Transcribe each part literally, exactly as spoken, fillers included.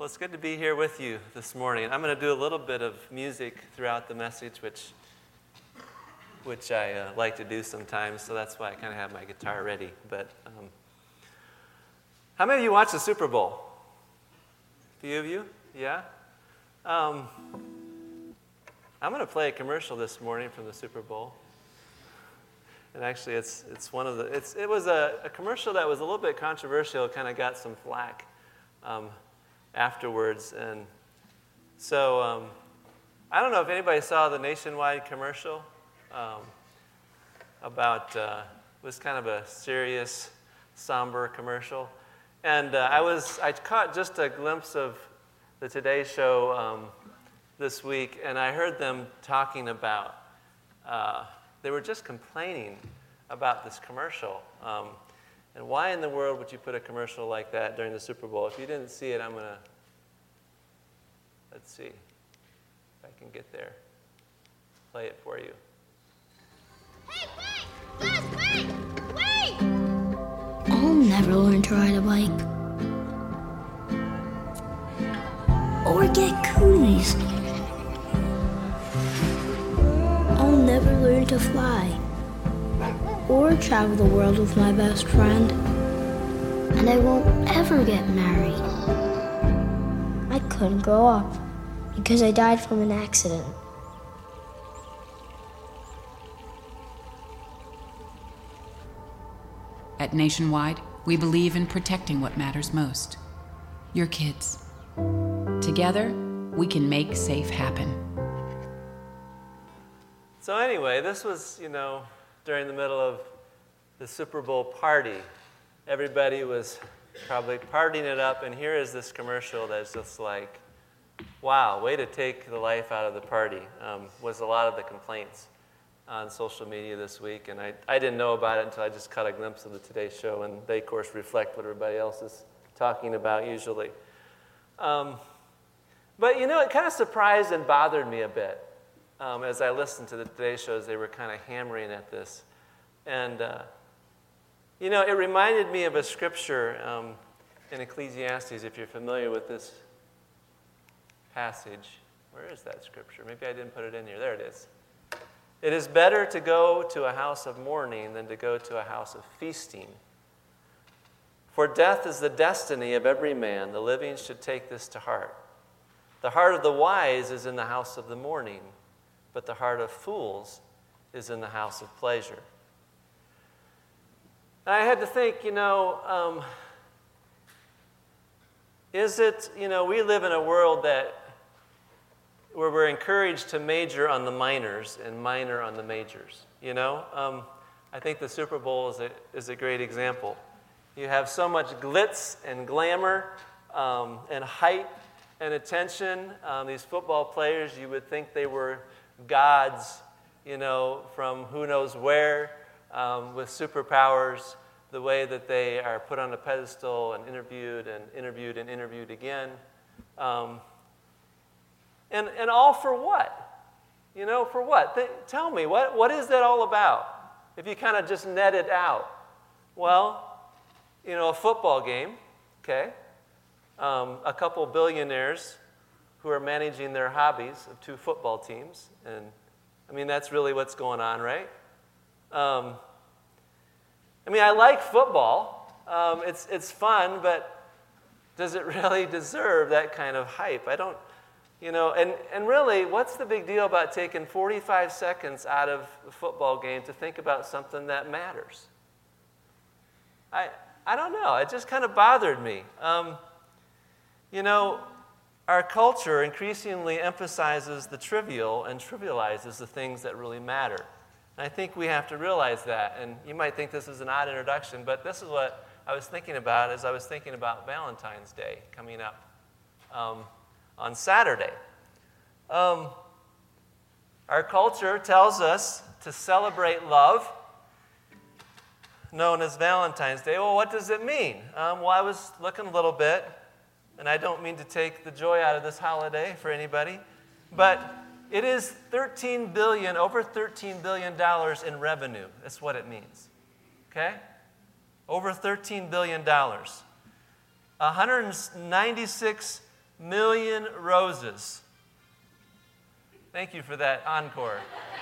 Well, it's good to be here with you this morning. I'm going to do a little bit of music throughout the message, which which I uh, like to do sometimes, so that's why I kind of have my guitar ready. But um, how many of you watch the Super Bowl? A few of you? Yeah? Um, I'm going to play a commercial this morning from the Super Bowl. And actually, it's it's one of the, it's it was a, a commercial that was a little bit controversial, kind of got some flack um, afterwards. And so um, I don't know if anybody saw the Nationwide commercial um, about, uh, it was kind of a serious, somber commercial. And uh, I was, I caught just a glimpse of the Today Show um, this week, and I heard them talking about, uh, they were just complaining about this commercial. Um, and why in the world would you put a commercial like that during the Super Bowl? If you didn't see it, I'm going to, let's see if I can get there, play it for you. Hey, wait! Just wait! Wait! I'll never learn to ride a bike. Or get cooties. I'll never learn to fly. Or travel the world with my best friend. And I won't ever get married. I couldn't grow up because I died from an accident. At Nationwide, we believe in protecting what matters most. Your kids. Together, we can make safe happen. So anyway, this was, you know, during the middle of the Super Bowl party. Everybody was probably partying it up, and here is this commercial that's just like, wow, way to take the life out of the party, um, was a lot of the complaints on social media this week, and I, I didn't know about it until I just caught a glimpse of the Today Show, and they, of course, reflect what everybody else is talking about usually. Um, but, you know, it kind of surprised and bothered me a bit um, as I listened to the Today Shows. They were kind of hammering at this. And, uh, you know, it reminded me of a scripture um, in Ecclesiastes, if you're familiar with this passage. Where is that scripture? Maybe I didn't put it in here. There it is. It is better to go to a house of mourning than to go to a house of feasting. For death is the destiny of every man. The living should take this to heart. The heart of the wise is in the house of the mourning, but the heart of fools is in the house of pleasure. And I had to think, you know, um, is it, you know, we live in a world that where we're encouraged to major on the minors and minor on the majors, you know? Um, I think the Super Bowl is a, is a great example. You have so much glitz and glamour um, and hype and attention. Um, these football players, you would think they were gods, you know, from who knows where, um, with superpowers, the way that they are put on a pedestal and interviewed and interviewed and interviewed again. Um, And and all for what? You know, for what? Th- tell me, what, what is that all about? If you kind of just net it out. Well, you know, a football game, okay? Um, a couple billionaires who are managing their hobbies of two football teams. And, I mean, that's really what's going on, right? Um, I mean, I like football. Um, it's it's fun, but does it really deserve that kind of hype? I don't... You know, and, and really, what's the big deal about taking forty-five seconds out of the football game to think about something that matters? I I don't know. It just kind of bothered me. Um, you know, our culture increasingly emphasizes the trivial and trivializes the things that really matter. And I think we have to realize that. And you might think this is an odd introduction, but this is what I was thinking about as I was thinking about Valentine's Day coming up. Um, on Saturday. Um, our culture tells us to celebrate love, known as Valentine's Day. Well, what does it mean? Um, well, I was looking a little bit, and I don't mean to take the joy out of this holiday for anybody, but it is thirteen billion dollars, over thirteen billion dollars in revenue. That's what it means. Okay? Over thirteen billion dollars. one hundred ninety-six million roses. Thank you for that encore.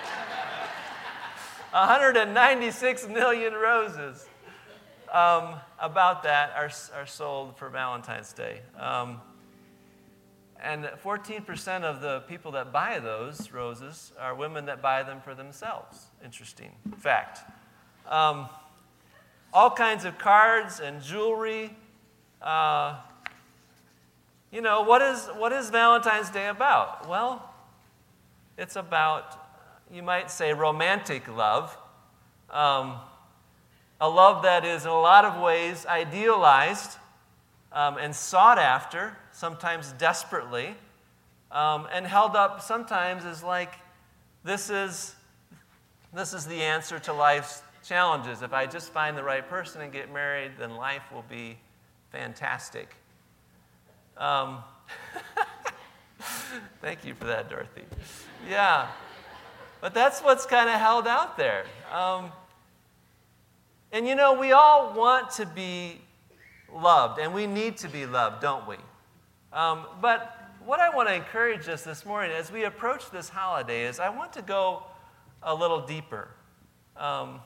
one hundred ninety-six million roses um, about that are, are sold for Valentine's Day. Um, and fourteen percent of the people that buy those roses are women that buy them for themselves. Interesting fact. Um, all kinds of cards and jewelry. Uh, you know, what is, what is Valentine's Day about? Well, it's about, you might say, romantic love. Um, a love that is in a lot of ways idealized um, and sought after, sometimes desperately, um, and held up sometimes as like, this is, this is the answer to life's challenges. If I just find the right person and get married, then life will be fantastic. Um, thank you for that, Dorothy. Yeah. But that's what's kind of held out there. Um, and you know, we all want to be loved, and we need to be loved, don't we? Um, but what I want to encourage us this morning as we approach this holiday is I want to go a little deeper. Um,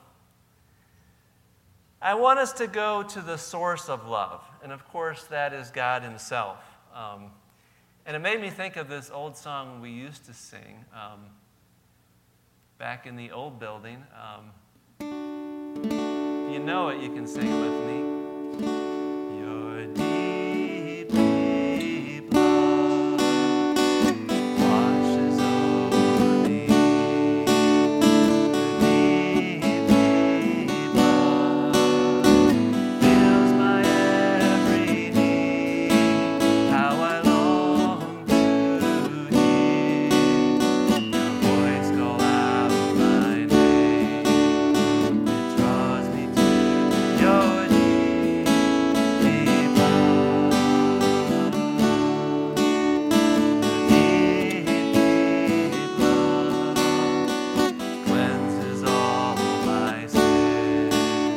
I want us to go to the source of love, and of course that is God himself. Um, and it made me think of this old song we used to sing um, back in the old building. Um, if you know it, you can sing it with me. Your deep, deep love washes over me. Your deep, deep love fills my every need. How I long to hear your voice call out my name. It draws me to your deep, deep love. Your deep, deep love cleanses all my sin.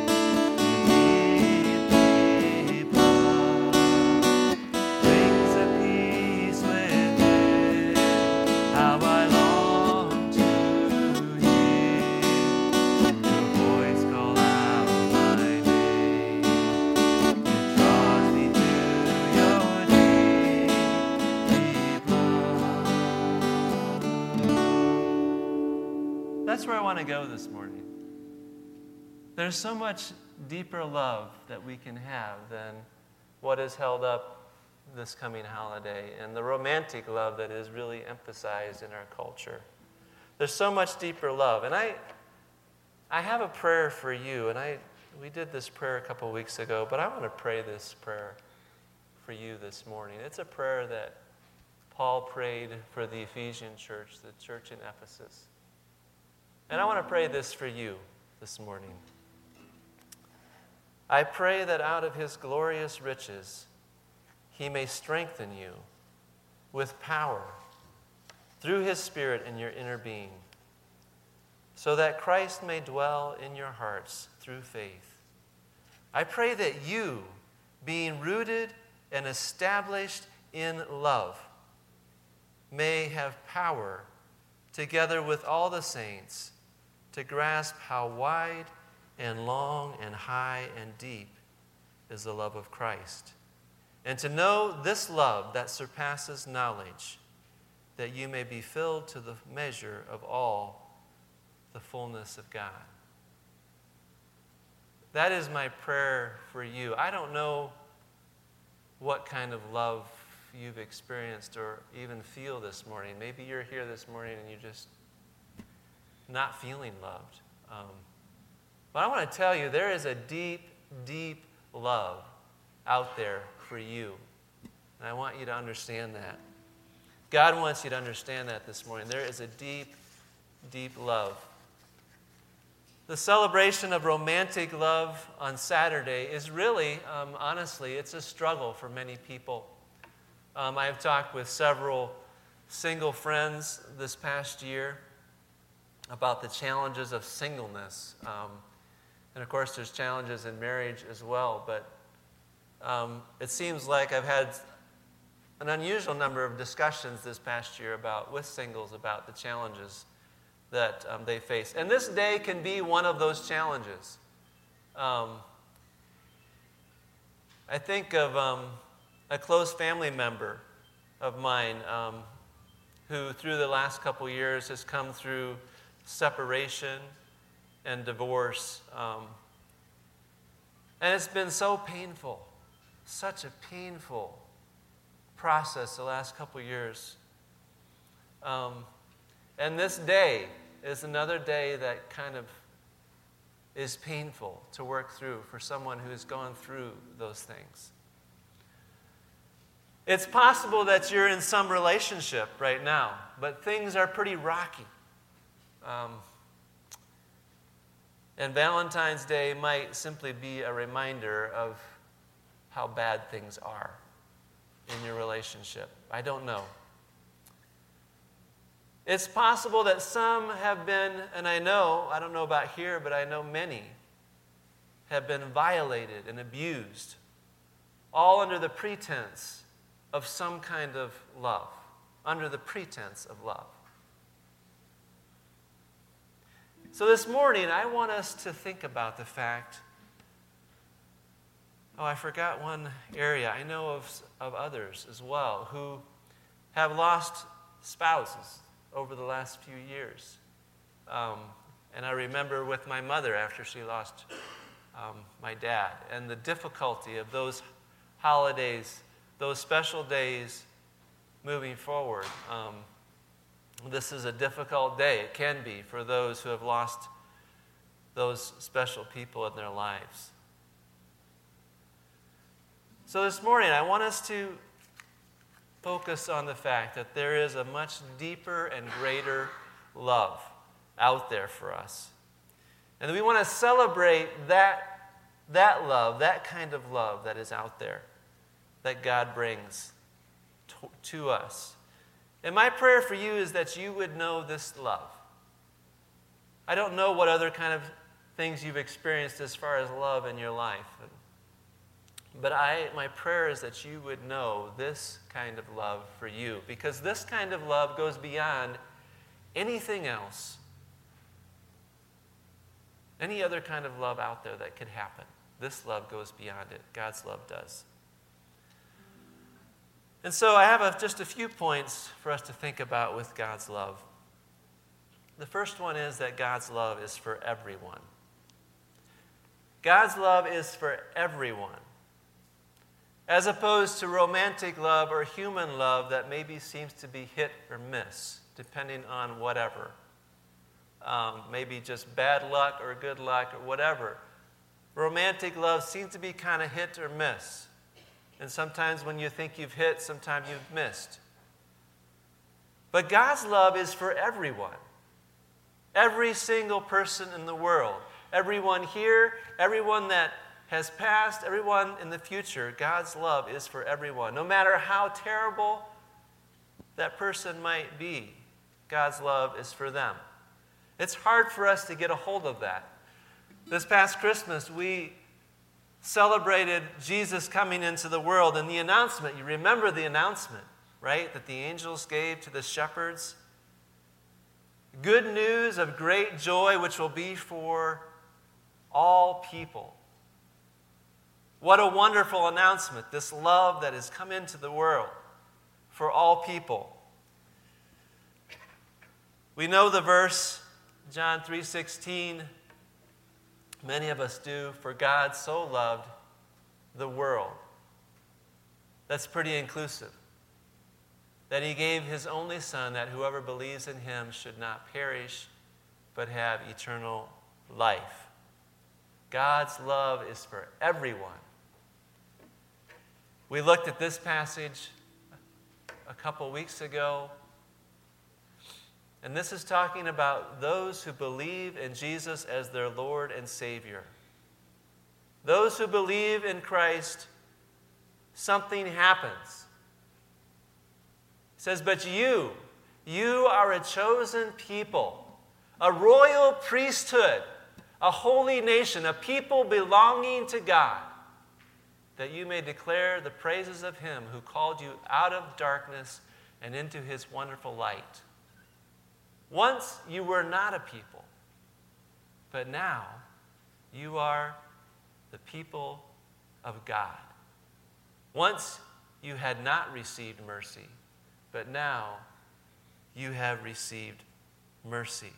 Your deep, deep love brings a peace within. How I long to hear your voice call out my name. It draws me to your deep, deep love. That's where I want to go this morning. There's so much deeper love that we can have than what is held up this coming holiday and the romantic love that is really emphasized in our culture. There's so much deeper love. And I I have a prayer for you, and I we did this prayer a couple weeks ago, but I want to pray this prayer for you this morning. It's a prayer that Paul prayed for the Ephesian church, the church in Ephesus. And I want to pray this for you this morning. I pray that out of his glorious riches he may strengthen you with power through his Spirit in your inner being, so that Christ may dwell in your hearts through faith. I pray that you, being rooted and established in love, may have power, together with all the saints, to grasp how wide and long and high and deep is the love of Christ, and to know this love that surpasses knowledge, that you may be filled to the measure of all the fullness of God. That is my prayer for you. I don't know what kind of love you've experienced or even feel this morning. Maybe you're here this morning and you're just not feeling loved. Um, but I want to tell you, there is a deep, deep love out there for you. And I want you to understand that. God wants you to understand that this morning. There is a deep, deep love. The celebration of romantic love on Saturday is really, um, honestly, it's a struggle for many people. Um, I've talked with several single friends this past year about the challenges of singleness. Um, and of course, there's challenges in marriage as well. But um, it seems like I've had an unusual number of discussions this past year about with singles about the challenges that um, they face. And this day can be one of those challenges. Um, I think of um, a close family member of mine um, who through the last couple years has come through separation and divorce. Um, and it's been so painful, such a painful process the last couple years. Um, and this day is another day that kind of is painful to work through for someone who's gone through those things. It's possible that you're in some relationship right now, but things are pretty rocky. Um, and Valentine's Day might simply be a reminder of how bad things are in your relationship. I don't know. It's possible that some have been, and I know, I don't know about here, but I know many have been violated and abused, all under the pretense of some kind of love, under the pretense of love. So this morning, I want us to think about the fact, oh, I forgot one area. I know of, of others as well who have lost spouses over the last few years. Um, and I remember with my mother after she lost um, my dad, and the difficulty of those holidays, those special days moving forward. Um, this is a difficult day. It can be for those who have lost those special people in their lives. So this morning, I want us to focus on the fact that there is a much deeper and greater love out there for us. And we want to celebrate that, that love, that kind of love that is out there, that God brings to, to us. And my prayer for you is that you would know this love. I don't know what other kind of things you've experienced as far as love in your life. But I, my prayer is that you would know this kind of love for you, because this kind of love goes beyond anything else, any other kind of love out there that could happen. This love goes beyond it. God's love does. And so I have a, just a few points for us to think about with God's love. The first one is that God's love is for everyone. God's love is for everyone. As opposed to romantic love or human love that maybe seems to be hit or miss, depending on whatever. Um, maybe just bad luck or good luck or whatever. Romantic love seems to be kind of hit or miss. And sometimes when you think you've hit, sometimes you've missed. But God's love is for everyone. Every single person in the world. Everyone here, everyone that has passed, everyone in the future, God's love is for everyone. No matter how terrible that person might be, God's love is for them. It's hard for us to get a hold of that. This past Christmas, we celebrated Jesus coming into the world, and the announcement, you remember the announcement, right, that the angels gave to the shepherds? Good news of great joy, which will be for all people. What a wonderful announcement, this love that has come into the world for all people. We know the verse, John three sixteen. Many of us do. For God so loved the world. That's pretty inclusive. That he gave his only Son, that whoever believes in him should not perish, but have eternal life. God's love is for everyone. We looked at this passage a couple weeks ago, and this is talking about those who believe in Jesus as their Lord and Savior. Those who believe in Christ, something happens. It says, but you, you are a chosen people, a royal priesthood, a holy nation, a people belonging to God, that you may declare the praises of him who called you out of darkness and into his wonderful light. Once you were not a people, but now you are the people of God. Once you had not received mercy, but now you have received mercy.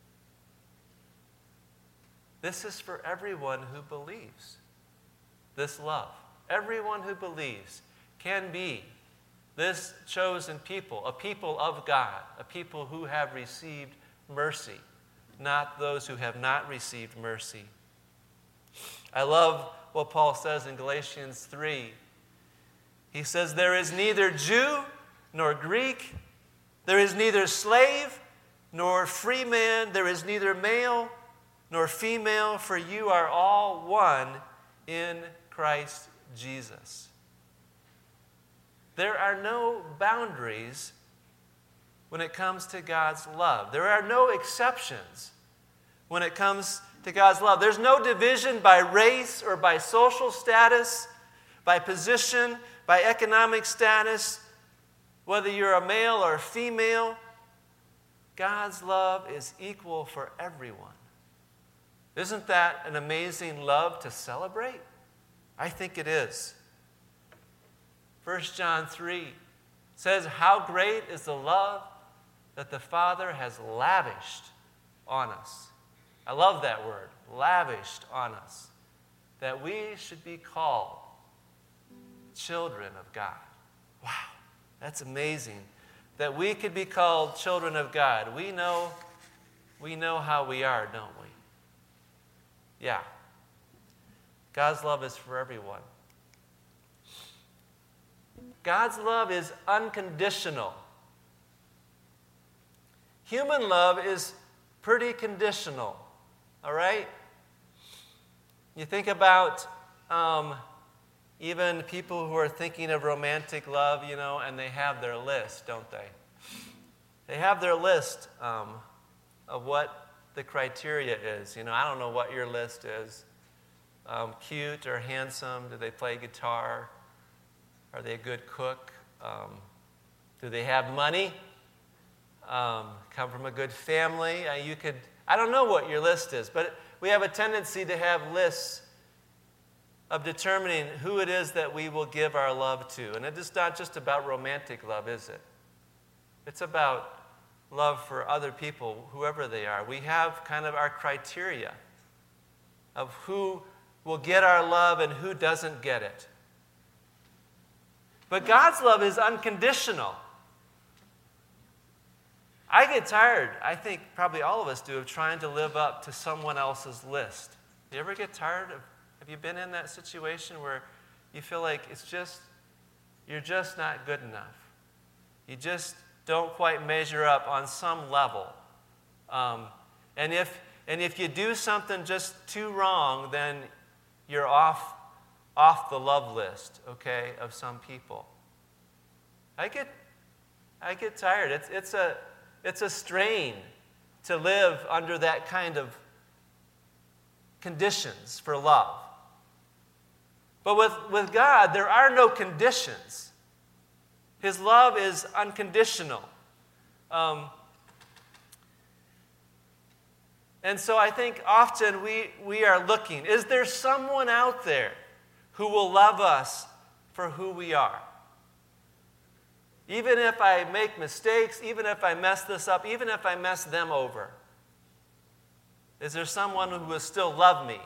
This is for everyone who believes. This love. Everyone who believes can be this chosen people, a people of God, a people who have received mercy, not those who have not received mercy. I love what Paul says in Galatians three. He says, there is neither Jew nor Greek, there is neither slave nor free man, there is neither male nor female, for you are all one in Christ Jesus. There are no boundaries when it comes to God's love. There are no exceptions when it comes to God's love. There's no division by race or by social status, by position, by economic status, whether you're a male or a female. God's love is equal for everyone. Isn't that an amazing love to celebrate? I think it is. First John three says, how great is the love that the Father has lavished on us. I love that word, lavished on us, that we should be called children of God. Wow, that's amazing. That we could be called children of God. We know, we know how we are, don't we? Yeah. God's love is for everyone. God's love is unconditional. Human love is pretty conditional, all right? You think about um, even people who are thinking of romantic love, you know, and they have their list, don't they? They have their list um, of what the criteria is. You know, I don't know what your list is. Um, cute or handsome? Do they play guitar? Are they a good cook? Um, do they have money? Um, come from a good family? Uh, you could, I don't know what your list is, but we have a tendency to have lists of determining who it is that we will give our love to. And it's not just about romantic love, is it? It's about love for other people, whoever they are. We have kind of our criteria of who will get our love and who doesn't get it. But God's love is unconditional. I get tired, I think probably all of us do, of trying to live up to someone else's list. Do you ever get tired of, have you been in that situation where you feel like it's just, you're just not good enough? You just don't quite measure up on some level. Um, and if and if you do something just too wrong, then you're off off the love list, okay, of some people. I get I get tired. It's it's a it's a strain to live under that kind of conditions for love. But with, with God, there are no conditions. His love is unconditional. Um, and so I think often we, we are looking, is there someone out there who will love us for who we are? Even if I make mistakes, even if I mess this up, even if I mess them over, is there someone who will still love me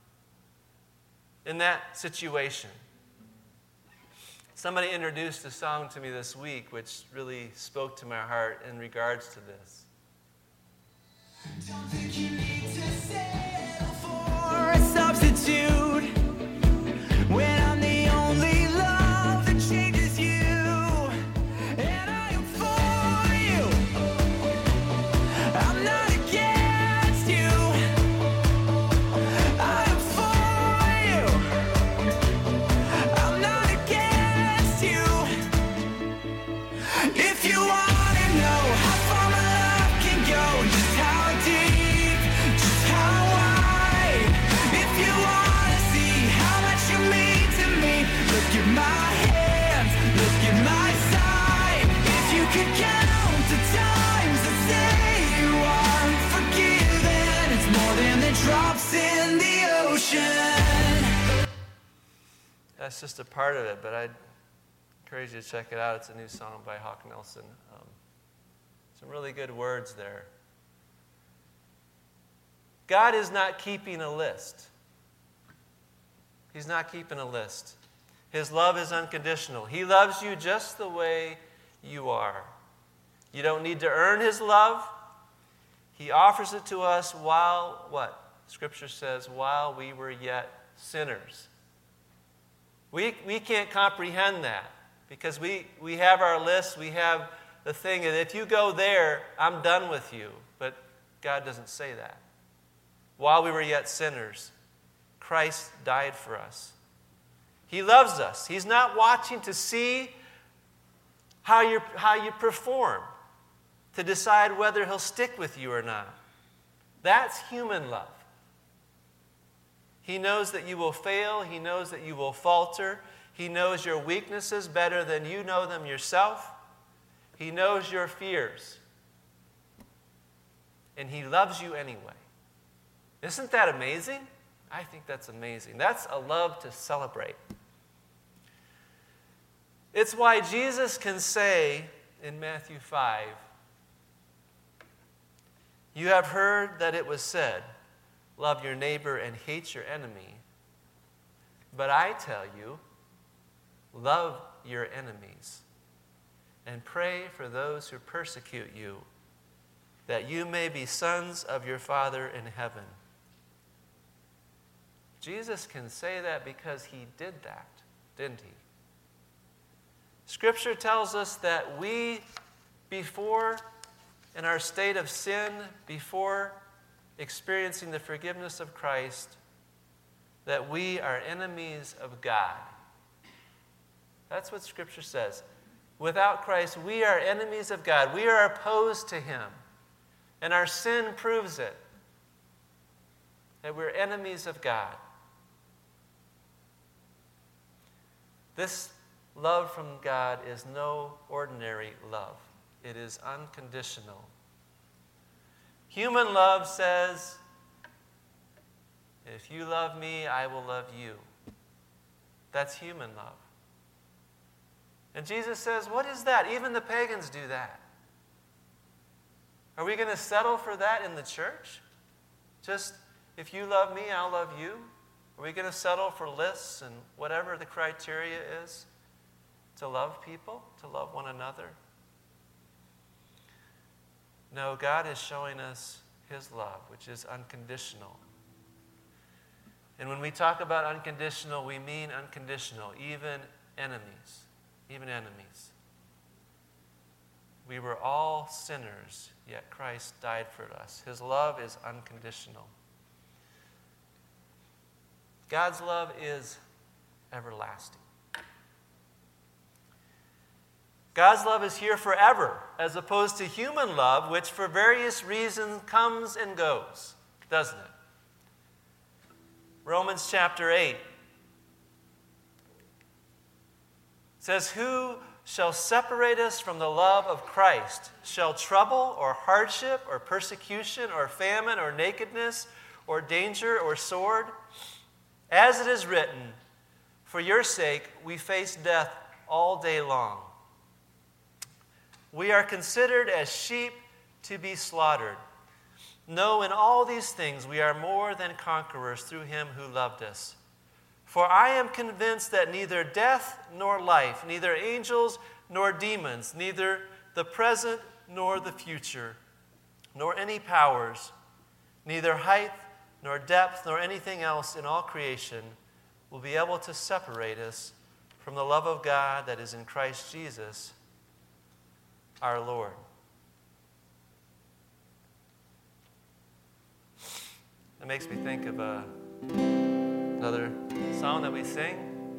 in that situation? Somebody introduced a song to me this week which really spoke to my heart in regards to this. Don't think you need to settle for a substitute when I'm the only love that changes you, and I am for you. I'm not against you. I am for you. I'm not against you. If you want to know how far my love can go, just how deep, just how wide. If you want to see how much you mean to me, that's just a part of it, but I'd encourage you to check it out. It's a new song by Hawk Nelson. Um, some really good words there. God is not keeping a list. He's not keeping a list. His love is unconditional. He loves you just the way you are. You don't need to earn his love. He offers it to us while, what? Scripture says, while we were yet sinners. We, we can't comprehend that because we, we have our list, we have the thing that if you go there, I'm done with you. But God doesn't say that. While we were yet sinners, Christ died for us. He loves us. He's not watching to see how you how you perform, to decide whether he'll stick with you or not. That's human love. He knows that you will fail. He knows that you will falter. He knows your weaknesses better than you know them yourself. He knows your fears. And he loves you anyway. Isn't that amazing? I think that's amazing. That's a love to celebrate. It's why Jesus can say in Matthew five, "You have heard that it was said, 'Love your neighbor and hate your enemy.' But I tell you, love your enemies and pray for those who persecute you, that you may be sons of your Father in heaven." Jesus can say that because he did that, didn't he? Scripture tells us that we, before in our state of sin, before experiencing the forgiveness of Christ, that we are enemies of God. That's what Scripture says. Without Christ, we are enemies of God. We are opposed to him. And our sin proves it, that we're enemies of God. This love from God is no ordinary love. It is unconditional. Human love says, if you love me, I will love you. That's human love. And Jesus says, what is that? Even the pagans do that. Are we going to settle for that in the church? Just, if you love me, I'll love you? Are we going to settle for lists and whatever the criteria is to love people, to love one another? No, God is showing us his love, which is unconditional. And when we talk about unconditional, we mean unconditional, even enemies, even enemies. We were all sinners, yet Christ died for us. His love is unconditional. God's love is everlasting. God's love is here forever, as opposed to human love, which for various reasons comes and goes, doesn't it? Romans chapter eight says, "Who shall separate us from the love of Christ? Shall trouble or hardship or persecution or famine or nakedness or danger or sword? As it is written, for your sake we face death all day long. We are considered as sheep to be slaughtered. No, in all these things we are more than conquerors through him who loved us. For I am convinced that neither death nor life, neither angels nor demons, neither the present nor the future, nor any powers, neither height nor depth nor anything else in all creation will be able to separate us from the love of God that is in Christ Jesus, our Lord." It makes me think of uh, another song that we sing.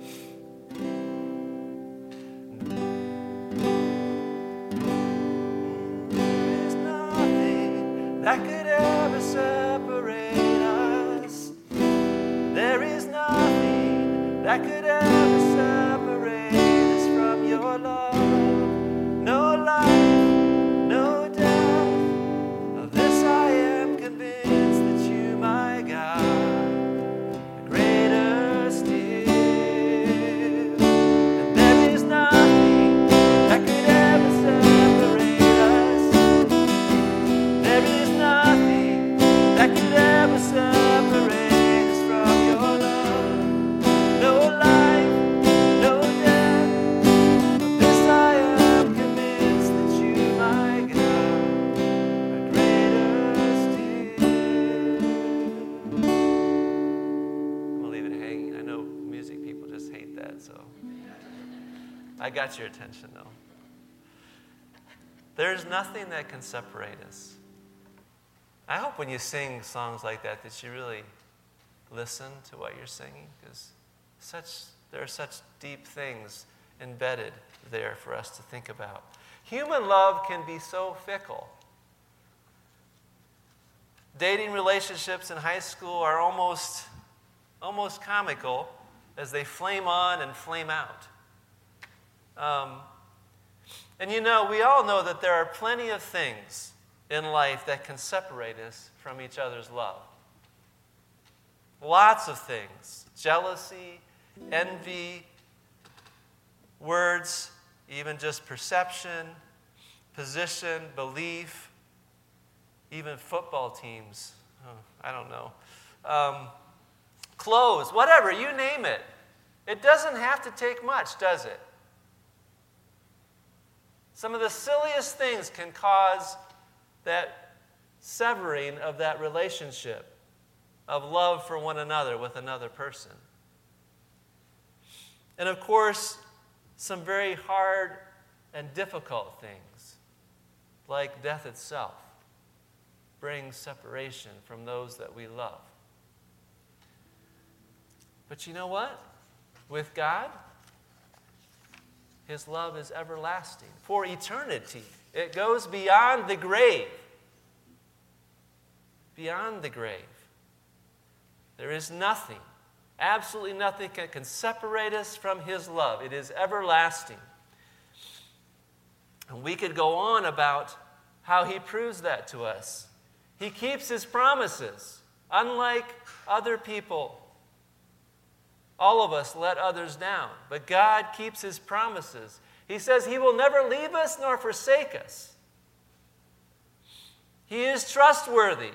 There's nothing that could ever separate us. There is nothing that could ever separate us from your love. No life, no death. Of this I am convinced, that you, my God, are greater still. got your attention, though. There's nothing that can separate us. I hope when you sing songs like that that you really listen to what you're singing, because such there are such deep things embedded there for us to think about. Human love can be so fickle. Dating relationships in high school are almost, almost comical as they flame on and flame out. Um, and you know, we all know that there are plenty of things in life that can separate us from each other's love. Lots of things. Jealousy, envy, words, even just perception, position, belief, even football teams. Oh, I don't know. Um, clothes, whatever, you name it. It doesn't have to take much, does it? Some of the silliest things can cause that severing of that relationship of love for one another with another person. And of course, some very hard and difficult things, like death itself, bring separation from those that we love. But you know what? With God, His love is everlasting for eternity. It goes beyond the grave. Beyond the grave. There is nothing, absolutely nothing that can separate us from His love. It is everlasting. And we could go on about how He proves that to us. He keeps His promises, unlike other people. All of us let others down, but God keeps His promises. He says He will never leave us nor forsake us. He is trustworthy.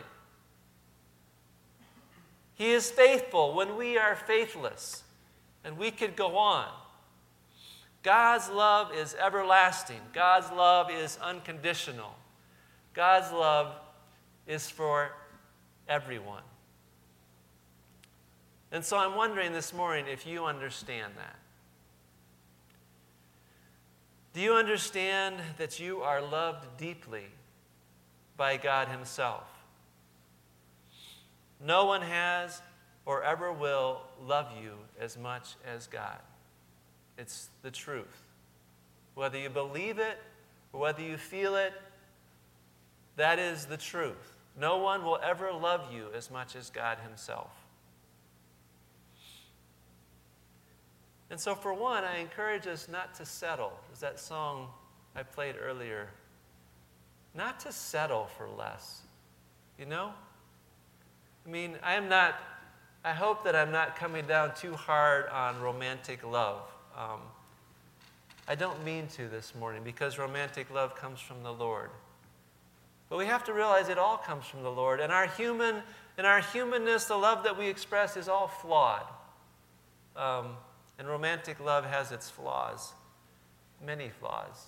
He is faithful when we are faithless. And we could go on. God's love is everlasting. God's love is unconditional. God's love is for everyone. And so I'm wondering this morning if you understand that. Do you understand that you are loved deeply by God Himself? No one has or ever will love you as much as God. It's the truth. Whether you believe it or whether you feel it, that is the truth. No one will ever love you as much as God Himself. And so for one, I encourage us not to settle. As that song I played earlier, not to settle for less. You know? I mean, I am not, I hope that I'm not coming down too hard on romantic love. Um, I don't mean to this morning, because romantic love comes from the Lord. But we have to realize it all comes from the Lord. And our human, in our humanness, the love that we express is all flawed. Um, and romantic love has its flaws, many flaws.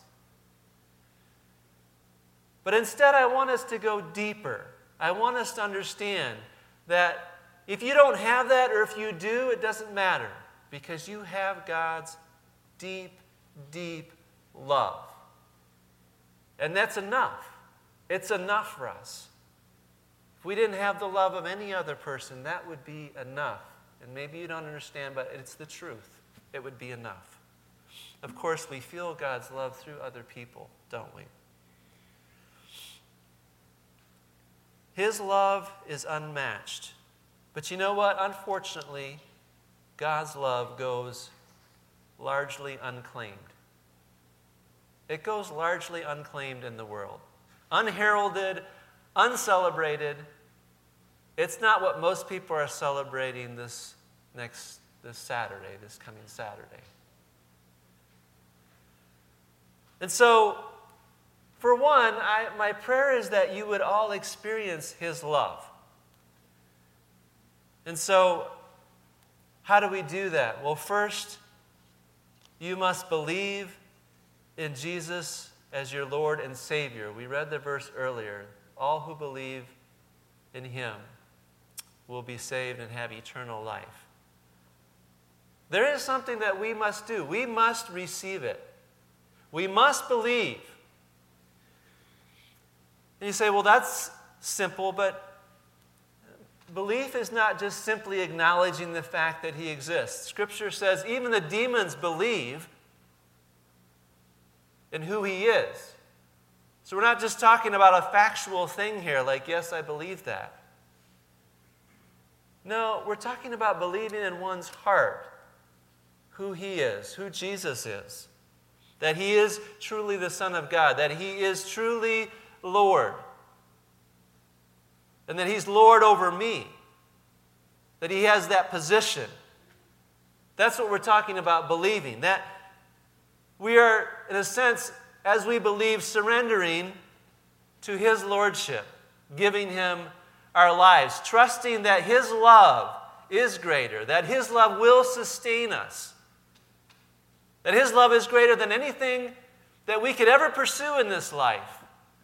But instead, I want us to go deeper. I want us to understand that if you don't have that, or if you do, it doesn't matter, because you have God's deep, deep love. And that's enough. It's enough for us. If we didn't have the love of any other person, that would be enough. And maybe you don't understand, but it's the truth. It would be enough. Of course, we feel God's love through other people, don't we? His love is unmatched. But you know what? Unfortunately, God's love goes largely unclaimed. It goes largely unclaimed in the world. Unheralded, uncelebrated. It's not what most people are celebrating this next this Saturday, this coming Saturday. And so, for one, I, my prayer is that you would all experience His love. And so, how do we do that? Well, first, you must believe in Jesus as your Lord and Savior. We read the verse earlier. All who believe in Him will be saved and have eternal life. There is something that we must do. We must receive it. We must believe. And you say, well, that's simple, but belief is not just simply acknowledging the fact that he exists. Scripture says even the demons believe in who he is. So we're not just talking about a factual thing here, like, yes, I believe that. No, we're talking about believing in one's heart who he is, who Jesus is, that he is truly the Son of God, that he is truly Lord, and that he's Lord over me, that he has that position. That's what we're talking about believing, that we are, in a sense, as we believe, surrendering to his lordship, giving him our lives, trusting that his love is greater, that his love will sustain us, that his love is greater than anything that we could ever pursue in this life.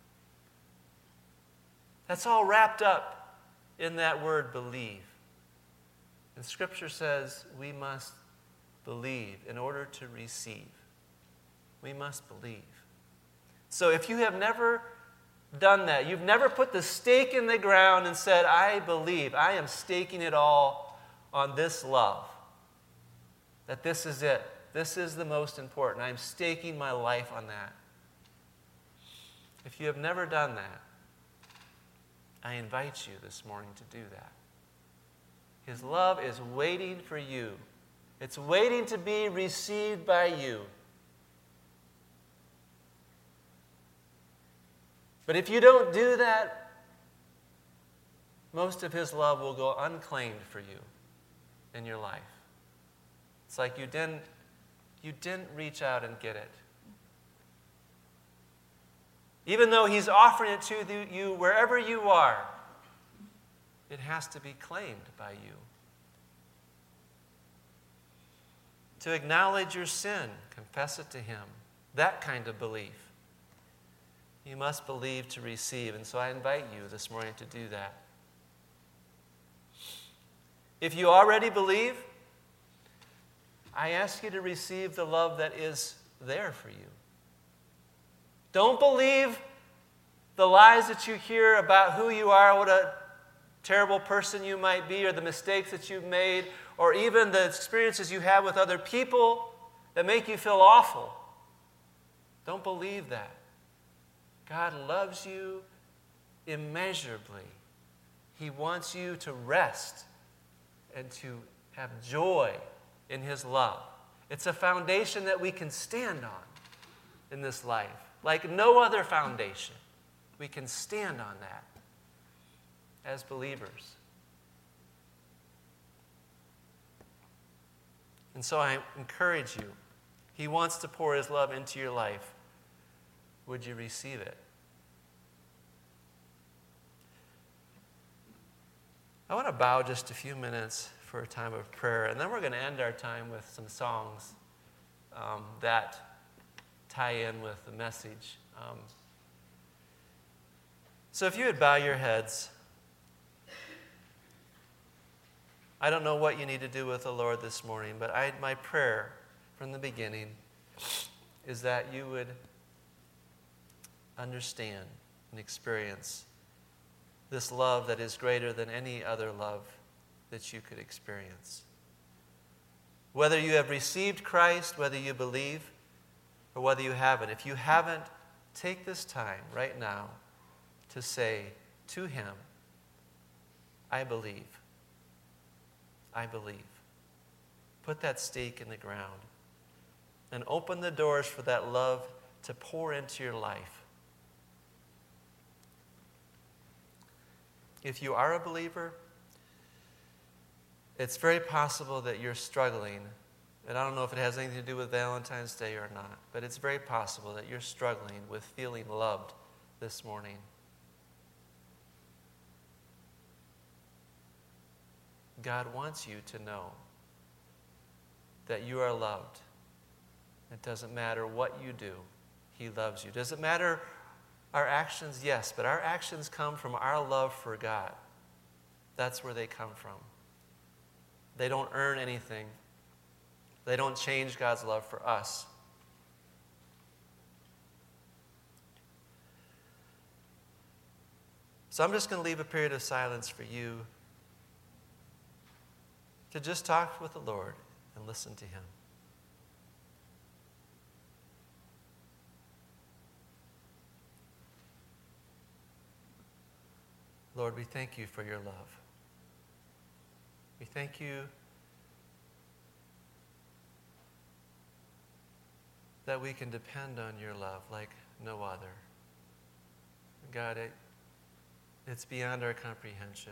That's all wrapped up in that word believe. And Scripture says we must believe in order to receive. We must believe. So if you have never done that, you've never put the stake in the ground and said, I believe, I am staking it all on this love, that this is it. This is the most important. I'm staking my life on that. If you have never done that, I invite you this morning to do that. His love is waiting for you. It's waiting to be received by you. But if you don't do that, most of his love will go unclaimed for you in your life. It's like you didn't, you didn't reach out and get it. Even though he's offering it to you wherever you are, it has to be claimed by you. To acknowledge your sin, confess it to him. That kind of belief. You must believe to receive. And so I invite you this morning to do that. If you already believe, I ask you to receive the love that is there for you. Don't believe the lies that you hear about who you are, what a terrible person you might be, or the mistakes that you've made, or even the experiences you have with other people that make you feel awful. Don't believe that. God loves you immeasurably. He wants you to rest and to have joy in his love. It's a foundation that we can stand on in this life, like no other foundation. We can stand on that as believers. And so I encourage you. He wants to pour his love into your life. Would you receive it? I want to bow just a few minutes for a time of prayer, and then we're going to end our time with some songs um, that tie in with the message. Um, so if you would bow your heads. I don't know what you need to do with the Lord this morning, but I, my prayer from the beginning is that you would understand and experience this love that is greater than any other love that you could experience. Whether you have received Christ, whether you believe, or whether you haven't, if you haven't, take this time right now to say to him, I believe. I believe. Put that stake in the ground and open the doors for that love to pour into your life. If you are a believer, it's very possible that you're struggling, and I don't know if it has anything to do with Valentine's Day or not, but it's very possible that you're struggling with feeling loved this morning. God wants you to know that you are loved. It doesn't matter what you do. He loves you. Does it matter our actions? Yes, but our actions come from our love for God. That's where they come from. They don't earn anything. They don't change God's love for us. So I'm just going to leave a period of silence for you to just talk with the Lord and listen to him. Lord, we thank you for your love. We thank you that we can depend on your love like no other. God, it, it's beyond our comprehension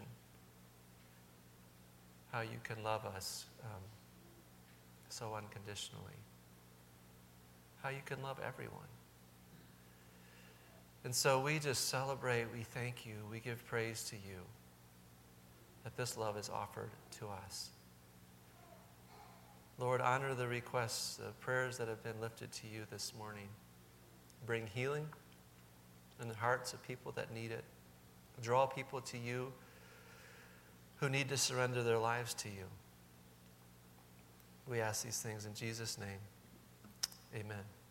how you can love us um, so unconditionally, how you can love everyone. And so we just celebrate, we thank you, we give praise to you that this love is offered to us. Lord, honor the requests, the prayers that have been lifted to you this morning. Bring healing in the hearts of people that need it. Draw people to you who need to surrender their lives to you. We ask these things in Jesus' name. Amen.